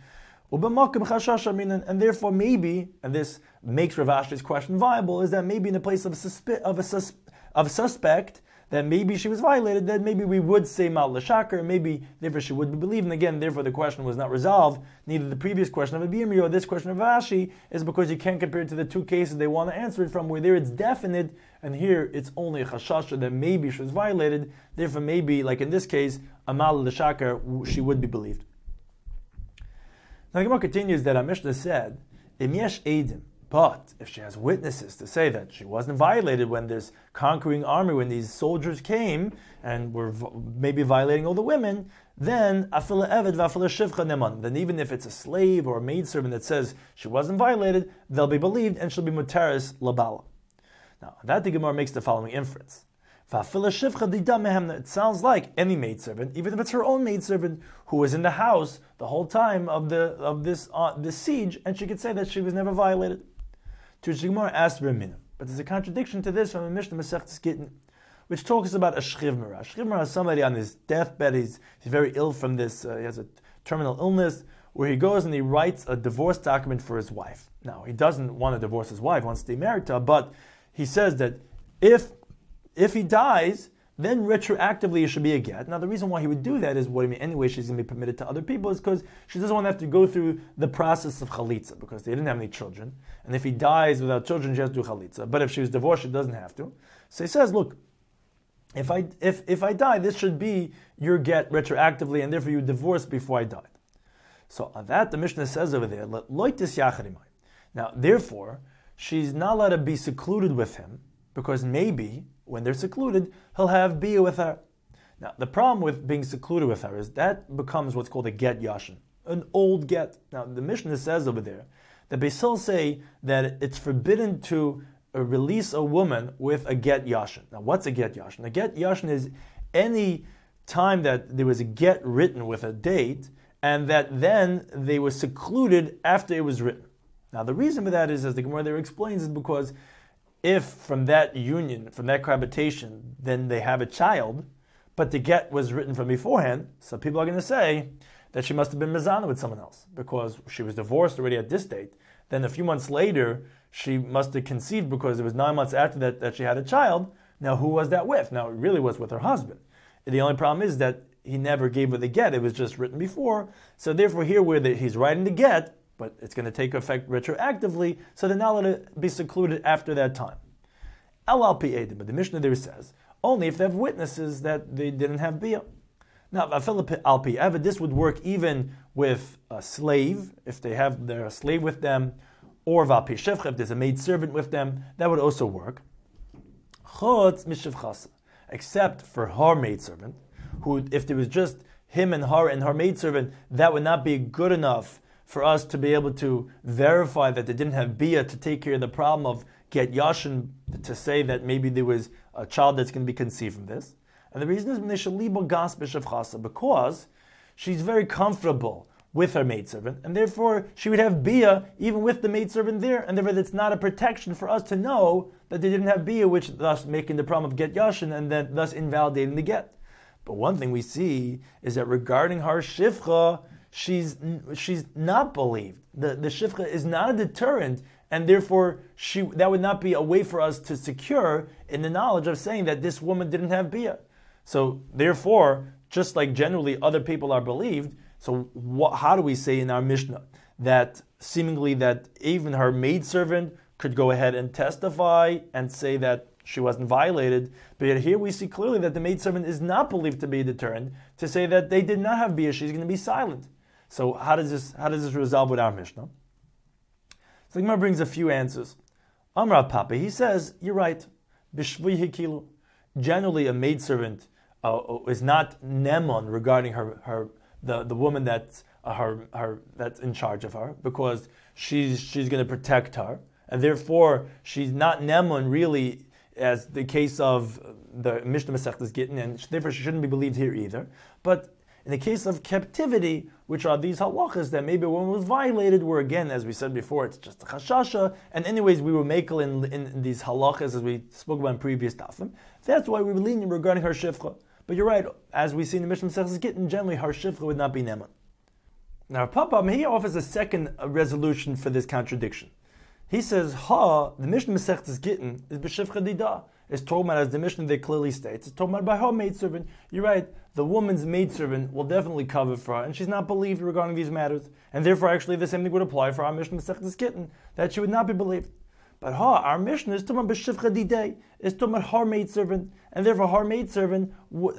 And therefore maybe, and this makes Rav Ashi's question viable, is that maybe in the place of a suspect, that maybe she was violated, then maybe we would say mal l'shakar, maybe therefore she would be believed. And again, therefore the question was not resolved. Neither the previous question of Abiyamir or this question of Rashi is because you can't compare it to the two cases they want to answer it from, where there it's definite, and here it's only a chashasha that maybe she was violated. Therefore maybe, like in this case, a mal l'shakar, she would be believed. Now the Gemara continues that our Mishnah said, Im yesh eidim, but if she has witnesses to say that she wasn't violated when this conquering army, when these soldiers came and were maybe violating all the women, then afila eved v'afila shivcha neman. Then even if it's a slave or a maidservant that says she wasn't violated, they'll be believed and she'll be mutaris labala. Now that the Gemara makes the following inference. It sounds like any maidservant, even if it's her own maidservant, who was in the house the whole time of this siege, and she could say that she was never violated. To which the Gemara asked Ramina. But there's a contradiction to this from the Mishnah Masechtas Gittin, which talks about a shchivmara. A shchivmara is somebody on his deathbed, he's very ill from this, he has a terminal illness, where he goes and he writes a divorce document for his wife. Now, he doesn't want to divorce his wife, wants to stay married to her, but he says that if he dies, then retroactively it should be a get. Now the reason why he would do that is, anyway she's going to be permitted to other people, is because she doesn't want to have to go through the process of chalitza, because they didn't have any children. And if he dies without children, she has to do chalitza. But if she was divorced, she doesn't have to. So he says, look, if I die, this should be your get retroactively, and therefore you divorce before I died. So on that, the Mishnah says over there, now therefore, she's not allowed to be secluded with him, because maybe when they're secluded, he'll have biyah with her. Now, the problem with being secluded with her is that becomes what's called a get yashin, an old get. Now, the Mishnah says over there that Beis Hillel say that it's forbidden to release a woman with a get yashin. Now, what's a get yashin? A get yashin is any time that there was a get written with a date, and that then they were secluded after it was written. Now, the reason for that is, as the Gemara there explains, is because if from that union, from that cohabitation, then they have a child, but the get was written from beforehand, so people are going to say that she must have been mezana with someone else because she was divorced already at this date. Then a few months later, she must have conceived because it was 9 months after that she had a child. Now, who was that with? Now, it really was with her husband. The only problem is that he never gave her the get. It was just written before. So therefore, here where he's writing the get, but it's going to take effect retroactively, so they're not allowed to be secluded after that time. LLP Edim, but the Mishnah there says, only if they have witnesses that they didn't have bia. Now, Alpi Evid, this would work even with a slave, if they have their slave with them, or Valpi Shevcha, if there's a maid servant with them, that would also work. Chutz Mishevchasa, except for her maid servant, who, if there was just him and her maid servant, that would not be good enough for us to be able to verify that they didn't have bia to take care of the problem of get yashin, to say that maybe there was a child that's going to be conceived from this. And the reason is because she's very comfortable with her maidservant, and therefore she would have bia even with the maidservant there, and therefore it's not a protection for us to know that they didn't have bia, which thus making the problem of get yashin and then thus invalidating the get. But one thing we see is that regarding her shivcha, she's not believed. The shivcha is not a deterrent, and therefore that would not be a way for us to secure in the knowledge of saying that this woman didn't have bia. So therefore, just like generally other people are believed, so how do we say in our Mishnah that seemingly that even her maidservant could go ahead and testify and say that she wasn't violated, but yet here we see clearly that the maidservant is not believed to be a deterrent to say that they did not have bia, she's going to be silent. So how does this resolve with our Mishnah? So the Gemara brings a few answers. Amar Papa, he says, you're right. Bishvui hikilu. Generally, a maidservant is not nemon regarding the woman that's that's in charge of her, because she's going to protect her, and therefore she's not nemon really, as the case of the Mishnah Masechtas Gittin, and therefore she shouldn't be believed here either. But in the case of captivity, which are these halachas that maybe a woman was violated, where again, as we said before, it's just a chashasha, and anyways we were makel in these halachas as we spoke about in previous dafim. That's why we were lenient regarding her shivcha. But you're right, as we see in the Mishnah Masechtas Gittin, generally her shivcha would not be neman. Now Papa, he offers a second resolution for this contradiction. He says, the Mishnah Masechtas Gittin is b'shivcha dida. It's talking about, as the Mishnah there clearly states, it's talking about by her maidservant. You're right, the woman's maidservant will definitely cover for her, and she's not believed regarding these matters. And therefore, actually, the same thing would apply for our Mishnah Masechtas Gittin, that she would not be believed. But our Mishnah is talking about b'shivcha didei, it's talking about her maidservant, and therefore her maidservant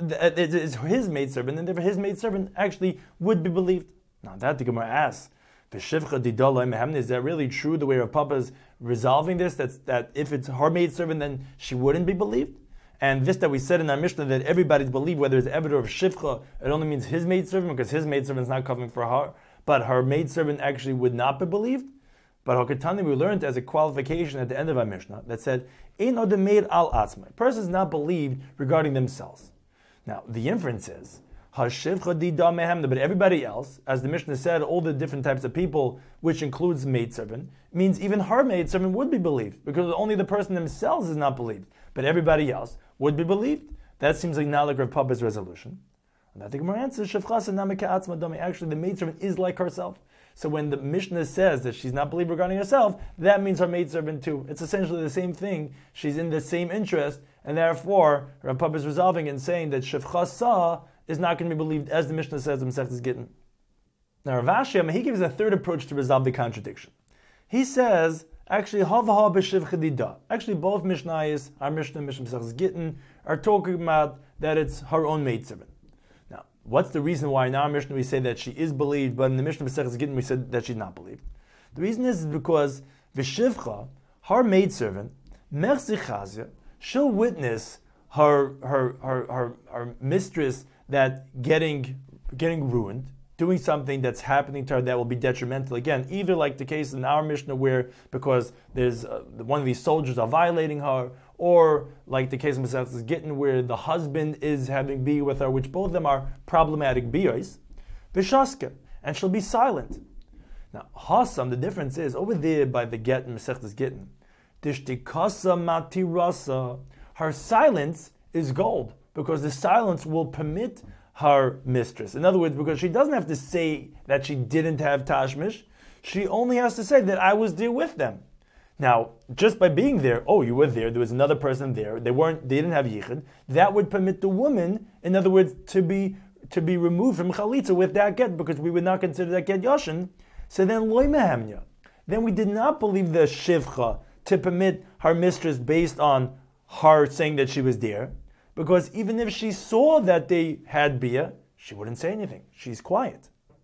is his maidservant, and therefore his maidservant actually would be believed. Now that the Gemara asks, is that really true, the way Rav Papa is resolving this, that if it's her maidservant, then she wouldn't be believed? And this that we said in our Mishnah, that everybody's believed, whether it's Eved or Shivcha, it only means his maidservant, because his maidservant is not covering for her, but her maidservant actually would not be believed? But Hokatani, we learned as a qualification at the end of our Mishnah, that said, Ein odem al atzma. A person is not believed regarding themselves. Now, the inference is, but everybody else, as the Mishnah said, all the different types of people, which includes maidservant, means even her maidservant would be believed, because only the person themselves is not believed, but everybody else would be believed. That seems like not like Rav Papa's resolution. And I think my answer is, actually the maidservant is like herself. So when the Mishnah says that she's not believed regarding herself, that means her maidservant too. It's essentially the same thing. She's in the same interest, and therefore Rav Papa is resolving and saying that Shevcha is not going to be believed, as the Mishnah says in Masechtas Gittin. Now Rav Ashi, he gives a third approach to resolve the contradiction. He says, actually, Havaha b'shivcha dida. Actually, both Mishnayos, our Mishnah, Masechtas Gittin, are talking about that it's her own maidservant. Now, what's the reason why in our Mishnah we say that she is believed, but in the Mishnah Masechtas Gittin we said that she's not believed? The reason is because v'shivcha, her maidservant, mersi chazia, she'll witness her mistress that getting ruined, doing something that's happening to her that will be detrimental. Again, either like the case in our Mishnah where because there's one of these soldiers are violating her, or like the case in Masechtas Gittin where the husband is having bia with her, which both of them are problematic bias, b'shaska, and she'll be silent. Now, Hasam, the difference is, over there by the get in Masechtas Gittin, Tishtikasa matirasa, her silence is gold. because the silence will permit her mistress. In other words, because she doesn't have to say that she didn't have tashmish, she only has to say that I was there with them. Now, just by being there, oh, you were there was another person there, they didn't have yichud, that would permit the woman, in other words, to be removed from chalitza with that get, because we would not consider that get yashin. So then loy mehemnya. Then we did not believe the shivcha to permit her mistress based on her saying that she was there, because even if she saw that they had bia, she wouldn't say anything. She's quiet.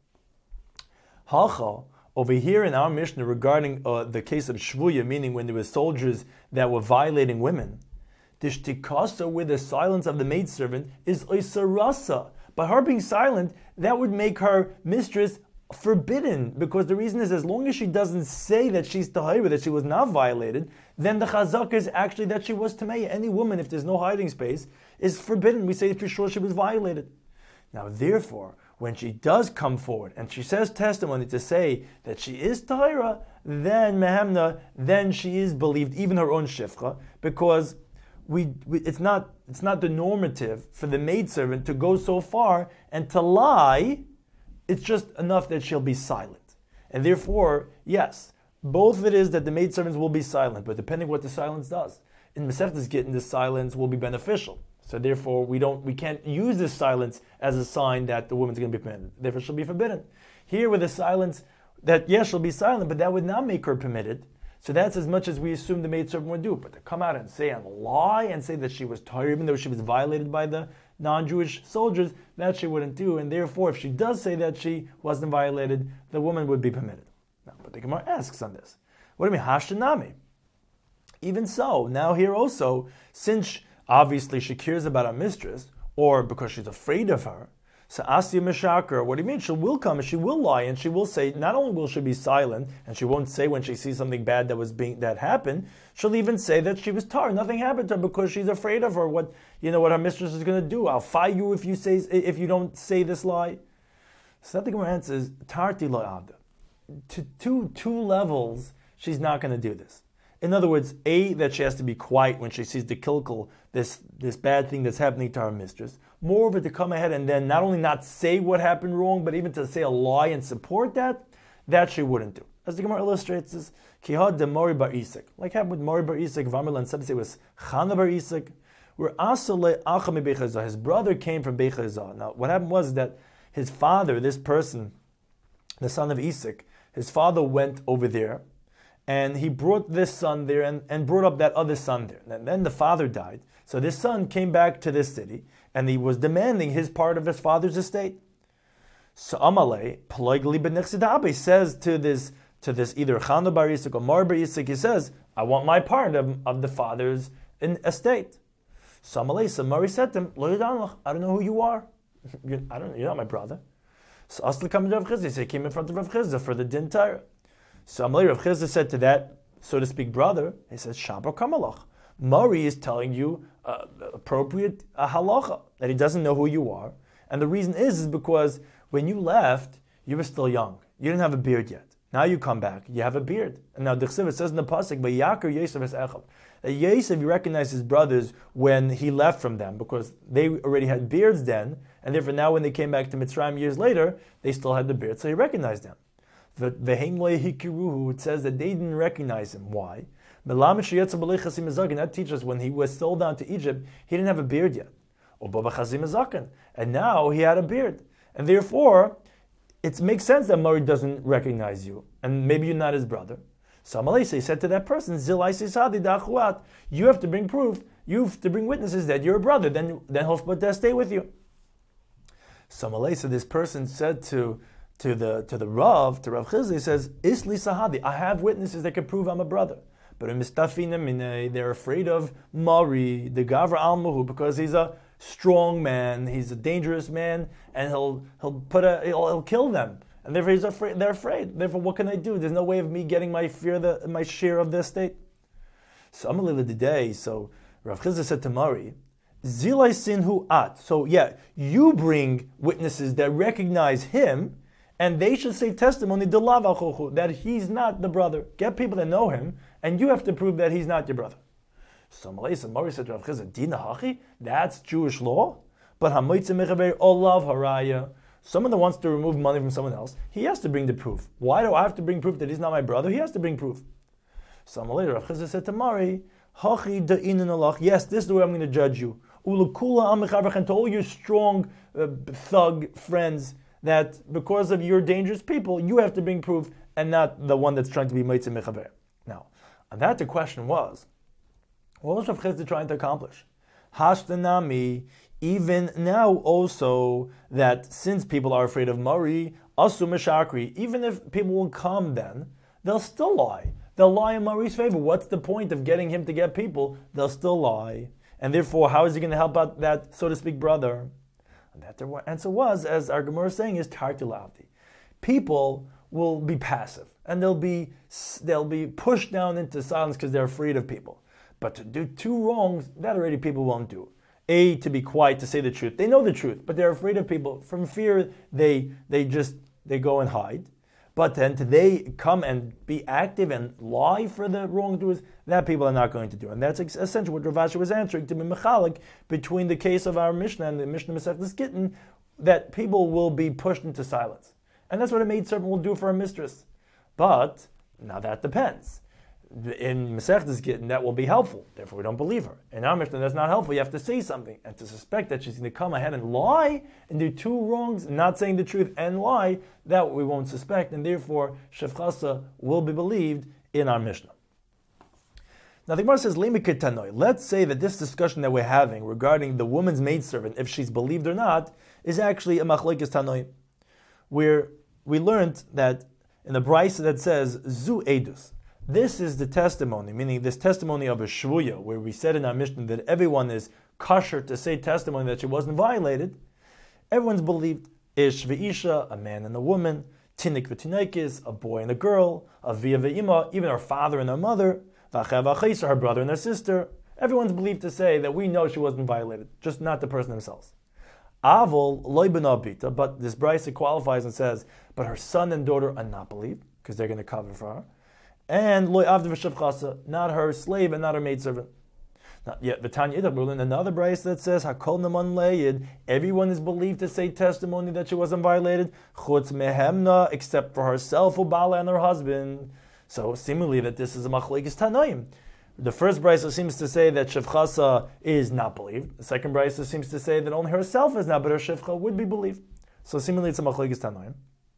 Halcha, over here in our Mishnah regarding the case of shvuya, meaning when there were soldiers that were violating women, the shtikasa with the silence of the maidservant is oisarasa. By her being silent, that would make her mistress forbidden, because the reason is, as long as she doesn't say that she's tahira, that she was not violated, then the chazak is actually that she was tameya. Any woman, if there's no hiding space, is forbidden. We say for sure she was violated. Now, therefore, when she does come forward and she says testimony to say that she is tahira, then mehemna, then she is believed, even her own shifcha, because it's not the normative for the maidservant to go so far and to lie. It's just enough that she'll be silent. And therefore, yes, both it is that the maidservants will be silent, but depending what the silence does. In Masechtas Gittin, the silence will be beneficial. So therefore, we can't use this silence as a sign that the woman's going to be permitted. Therefore, she'll be forbidden. Here, with the silence, that yes, she'll be silent, but that would not make her permitted. So that's as much as we assume the maidservant would do. But to come out and say and lie and say that she was tired, even though she was violated by the non-Jewish soldiers, that she wouldn't do. And therefore, if she does say that she wasn't violated, the woman would be permitted. Now, but the Gemara asks on this, what do you mean, hashanami? Even so, now here also, since obviously she cares about her mistress, or because she's afraid of her, so Asya Meshakar, what do you mean? She will come and she will lie and she will say, not only will she be silent, and she won't say when she sees something bad that happened, she'll even say that she was tar, nothing happened to her because she's afraid of her, what her mistress is going to do. I'll fire you if you don't say this lie. So that the Gemara answers, Tarti lo avda. To two levels, she's not going to do this. In other words, that she has to be quiet when she sees the kilkel, this bad thing that's happening to her mistress. Moreover, to come ahead and then not only not say what happened wrong, but even to say a lie and support that she wouldn't do. As the Gemara illustrates this, Kihad de Mori bar Isaac. Like happened with Mori bar Isaac, Varmelan said it was Chana bar Isaac, where Asale Acham Bechazah, his brother came from Bechazah. Now, what happened was that his father, this person, the son of Isaac, his father went over there, and he brought this son there and brought up that other son there. And then the father died. So this son came back to this city, and he was demanding his part of his father's estate. So Amalei, Ploigli ben Nechsidabe, says to this either Chana bar Isaac or Mar bar Isaac, he says, I want my part of the father's estate. So Amalei, so Mari said to him, Lo Yidanlach, I don't know who you are. You're not my brother. So Asli come to Rav Chizda, he came in front of Rav Chizda for the din Torah. So Amalei Rav Chizda said to that, so to speak, brother, he says, Shabbat Kamalach. Mari is telling you appropriate halacha, that he doesn't know who you are. And the reason is because when you left, you were still young. You didn't have a beard yet. Now you come back, you have a beard. And now the Chsiv says in the pasuk, "Vayakar Yosef es echad." That Yosef, you recognize his brothers when he left from them, because they already had beards then, and therefore now when they came back to Mitzrayim years later, they still had the beard, so he recognized them. It says that they didn't recognize him. Why? That teaches us when he was sold down to Egypt, he didn't have a beard yet. And now he had a beard. And therefore, it makes sense that Mari doesn't recognize you, and maybe you're not his brother. So Amalei said to that person, you have to bring proof, you have to bring witnesses that you're a brother, then he'll put that stay with you. So Amalei, this person said to Rav Chizda, he says, Isli Sahadi, I have witnesses that can prove I'm a brother. But in Mistafinim, they're afraid of Mari, the Gavra Almahu, because he's a strong man, he's a dangerous man, and he'll kill them. And therefore they're afraid. Therefore, what can I do? There's no way of me getting my share of the estate. So Amalei today, so Rav Chizda said to Mari, Zilai Sinhu At. So yeah, you bring witnesses that recognize him, and they should say testimony that he's not the brother. Get people that know him, and you have to prove that he's not your brother. So Malay said, Mari said to Rav Chisda, Dina Hachi? That's Jewish law? But Hamoitze Mechaber Olav Haraya. Someone that wants to remove money from someone else, he has to bring the proof. Why do I have to bring proof that he's not my brother? He has to bring proof. So Malay Rav Chisda said to Mari, Hachi Da'inin Allah. Yes, this is the way I'm going to judge you. Ulukula Amichavach, and to all your strong thug friends, that because of your dangerous people, you have to bring proof and not the one that's trying to be Moitze Mechaber. Now, on that the question was, what was Rav Chisda trying to accomplish? Hashtanami, even now also, that since people are afraid of Mari, Asu Meshakri, even if people will come then, they'll still lie. They'll lie in Mari's favor. What's the point of getting him to get people? They'll still lie. And therefore, how is he going to help out that, so to speak, brother? And that their answer was, as our Gemara is saying, is Tartilavdi. People will be passive, and they'll be pushed down into silence because they're afraid of people. But to do two wrongs, that already people won't do. To be quiet, to say the truth. They know the truth, but they're afraid of people. From fear, they go and hide. But then they come and be active and lie for the wrongdoers, that people are not going to do. And that's essentially what Rav Ashi was answering, to be mechalik between the case of our Mishnah and the Mishnah Masechtas Gittin, that people will be pushed into silence. And that's what a maidservant will do for a mistress. But now that depends. In Masechtas Gittin, that will be helpful. Therefore, we don't believe her. In our Mishnah, that's not helpful. You have to say something. And to suspect that she's going to come ahead and lie and do two wrongs, not saying the truth and lie, that we won't suspect. And therefore, Shefchasa will be believed in our Mishnah. Now, the Gemara says, Lemikit Tanoi. Let's say that this discussion that we're having regarding the woman's maidservant, if she's believed or not, is actually a machlekes Tanoi, where we learned that in the Brisa that says, Zu Edus. This is the testimony, meaning this testimony of a shvuya, where we said in our Mishnah that everyone is kosher to say testimony that she wasn't violated. Everyone's believed. Ish ve'isha, a man and a woman. Tinik v'tinaikis, a boy and a girl. Avia ve'ima, even her father and her mother. V'achav v'achisa, her brother and her sister. Everyone's believed to say that we know she wasn't violated, just not the person themselves. Avol loy b'nabita, but this Brisa qualifies and says, but her son and daughter are not believed, because they're going to cover for her. And loy avda v'shevchasa, not her slave and not her maidservant. Not yet, v'tanya idach, we learn another Brisa that says, hakol naman le'yid, everyone is believed to say testimony that she wasn't violated, chutz mehemna, except for herself, ubala, and her husband. So, seemingly that this is a machlekes tanoim. The first Brisa seems to say that Shevchasa is not believed. The second Brisa seems to say that only herself is not, but her Shevcha would be believed. So seemingly it's a machlekes tanoim.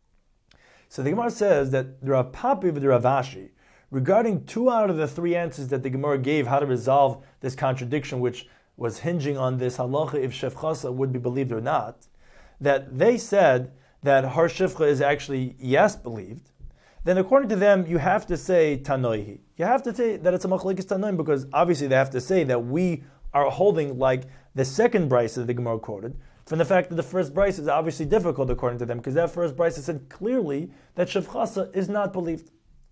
So the Gemara says that the Rav Papi with the Rav Ashi, regarding 2 out of the 3 answers that the Gemara gave how to resolve this contradiction, which was hinging on this halacha if Shevchasa would be believed or not, that they said that her Shevcha is actually yes believed, then according to them, you have to say Tanoihi. You have to say that it's a machlekes Tanoim, because obviously they have to say that we are holding like the second Brisa that the Gemara quoted, from the fact that the first Brisa is obviously difficult according to them, because that first Brisa said clearly that Shevchasa is not believed.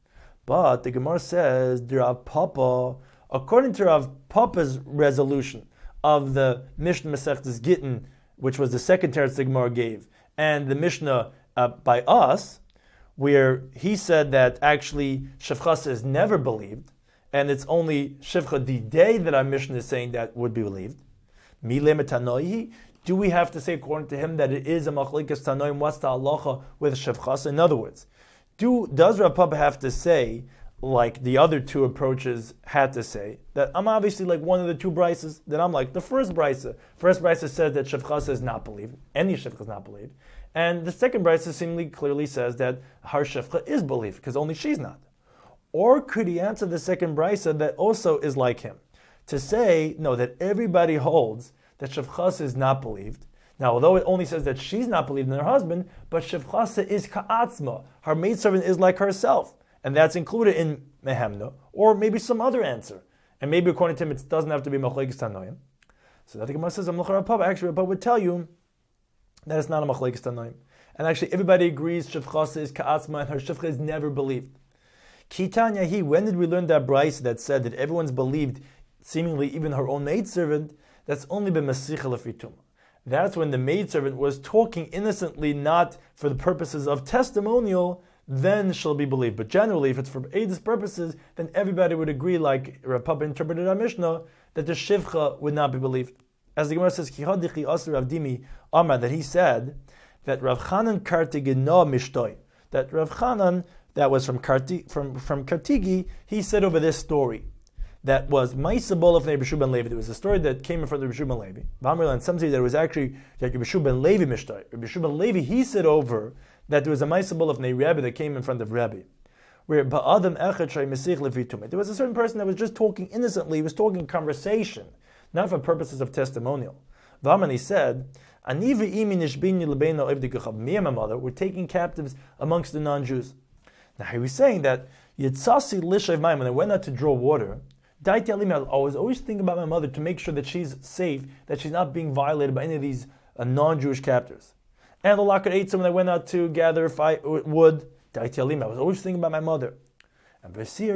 But the Gemara says, Rav Papa, according to Rav Papa's resolution of the Mishnah Masechtas Gittin, which was the second teretz the Gemara gave, and the Mishnah by us, where he said that actually Shevchasa is never believed, and it's only Shevcha Didei that our Mishnah is saying that would be believed. Mileh Metanoihi, do we have to say according to him that it is a machlekes Tanoim? What's the halacha with Shevchasa? In other words, does Rav Papa have to say, like the other 2 approaches had to say, that I'm obviously like one of the 2 Brises, that I'm like the first Brisa. First Brisa says that Shevchasa is not believed, any Shevcha is not believed. And the second Brisa seemingly clearly says that her Shevcha is believed, because only she's not. Or could he answer the second Brisa that also is like him? To say, no, that everybody holds that Shevchasa is not believed. Now, although it only says that she's not believed in her husband, but Shevchasa is ka'atzma. Her maidservant is like herself. And that's included in Mehemna, or maybe some other answer. And maybe according to him, it doesn't have to be machlekes Tanoim. So that the Gemara says, actually, Rav Papa would tell you that it's not a machlekes Tanoim. And actually, everybody agrees Shevchasa is ka'atzma, and her Shevcha is never believed. Kitanya, when did we learn that Brisa that said that everyone's believed, seemingly even her own maidservant? That's only been Masicha Lefitum. That's when the maidservant was talking innocently, not for the purposes of testimonial, then she'll be believed. But generally, if it's for Eidus purposes, then everybody would agree, like Rav Papa interpreted our Mishnah, that the Shivcha would not be believed. As the Gemara says, Kihadichi Asr Rav Dimi Amar, that he said that Rav Chanan Kartigino Mishtoi, that Rav Chanan, that was from Kartigi, he said over this story, that was Maisa Bolov Ne Yeshua ben Levi. There was a story that came in front of Yeshua ben Levi. And some say that it was actually that Yeshua ben Levi Mishtoi. Yeshua ben Levi, he said over that there was a Maisa Bolov Ne Rebbe that came in front of Rebbe, where Ba'adam Echad Shay Mesich Levitumit. There was a certain person that was just talking innocently, he was talking conversation, not for purposes of testimonial. Vaman, he said, me and my mother were taking captives amongst the non-Jews. Now he was saying that Yitzasi Lishav Mayim, when I went out to draw water, I was always thinking about my mother to make sure that she's safe, that she's not being violated by any of these non-Jewish captors. And the Lakar ate some when I went out to gather wood. I was always thinking about my mother. And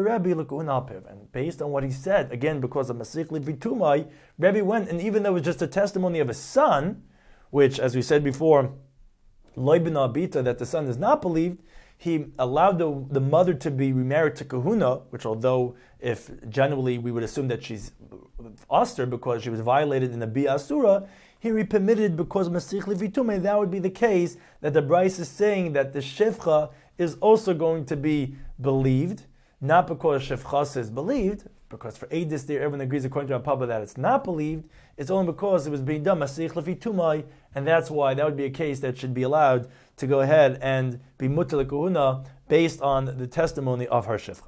based on what he said, again because of Masich Levitumai, Rebbe went, and even though it was just a testimony of a son, which, as we said before, Loibina Abita, that the son is not believed, he allowed the mother to be remarried to Kahuna, which although if generally we would assume that she's Oster because she was violated in the Bi Asura, here he permitted because of Masich Levitumai, that would be the case that the Bryce is saying that the Shivcha is also going to be believed, not because Shivchas is believed, because for Eidus there everyone agrees according to our Papa that it's not believed, it's only because it was being done Masich Levitumai, and that's why that would be a case that should be allowed to go ahead and be Mutter Kahuna based on the testimony of her Shivcha.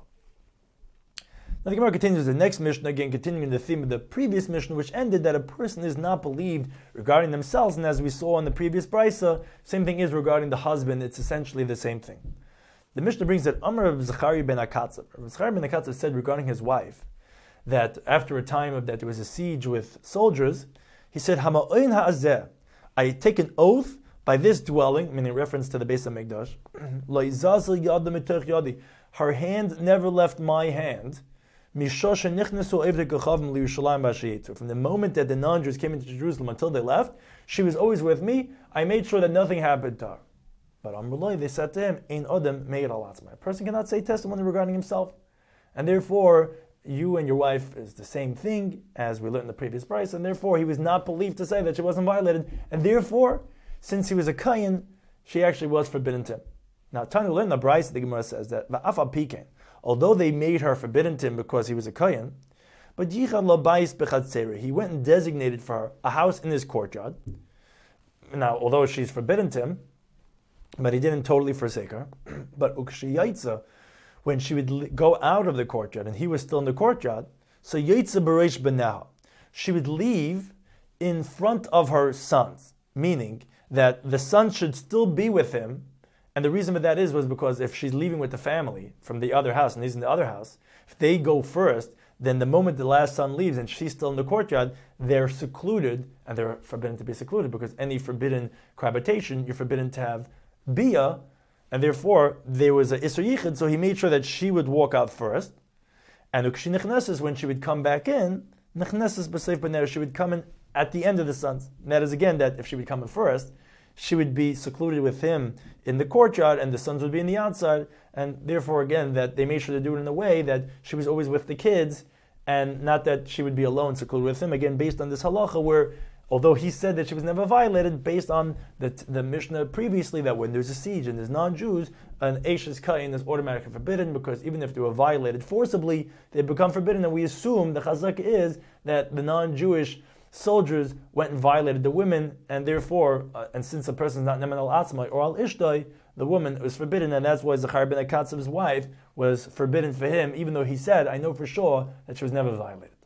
Now the Gemara continues the next Mishnah, again continuing the theme of the previous Mishnah, which ended that a person is not believed regarding themselves, and as we saw in the previous Brisa, same thing is regarding the husband, it's essentially the same thing. The Mishnah brings that Amar of Zachari ben Akatzav. Zachari ben Akatzav said regarding his wife, that after a time of that there was a siege with soldiers, he said, Hama'oin ha'azeh, I take an oath by this dwelling, meaning reference to the Beis HaMikdash, Lo yizazil yada mitoch yadi, her hand never left my hand, from the moment that the non-Jews came into Jerusalem until they left, she was always with me. I made sure that nothing happened to her. But Amrullah, they said to him, Ein Odem Meir Alatzma. A person cannot say testimony regarding himself. And therefore, you and your wife is the same thing, as we learned in the previous Brisa, and therefore he was not believed to say that she wasn't violated. And therefore, since he was a Kayan, she actually was forbidden to him. Now, Tanu learned the Brisa, the Gemara says that, although they made her forbidden to him because he was a Kayan, but Yichad lo Bais b'chatzera, he went and designated for her a house in his courtyard. Now, although she's forbidden to him, but he didn't totally forsake her. But Ukshi when she would go out of the courtyard and he was still in the courtyard, so Yaitza Bereish Benaha, she would leave in front of her sons, meaning that the sons should still be with him. And the reason for that was because if she's leaving with the family from the other house and he's in the other house, if they go first, then the moment the last son leaves and she's still in the courtyard, they're secluded, and they're forbidden to be secluded because any forbidden cohabitation, you're forbidden to have Bia, and therefore there was a Isser Yichid, so he made sure that she would walk out first. And Ukshi Nechneses, when she would come back in, Nechneses B'Seif B'Ner, she would come in at the end of the sons. And that is again that if she would come in first, she would be secluded with him in the courtyard and the sons would be in the outside, and therefore again that they made sure to do it in a way that she was always with the kids and not that she would be alone secluded with him, again based on this halacha where although he said that she was never violated, based on the Mishnah previously that when there's a siege and there's non-Jews, an Eishes Kayin is automatically forbidden because even if they were violated forcibly, they become forbidden, and we assume the chazak is that the non-Jewish soldiers went and violated the women, and therefore, and since a person is not Neman al-Atzmai or al-Ishtoi, the woman was forbidden, and that's why Zachar ben Akatzav's wife was forbidden for him, even though he said, I know for sure that she was never violated.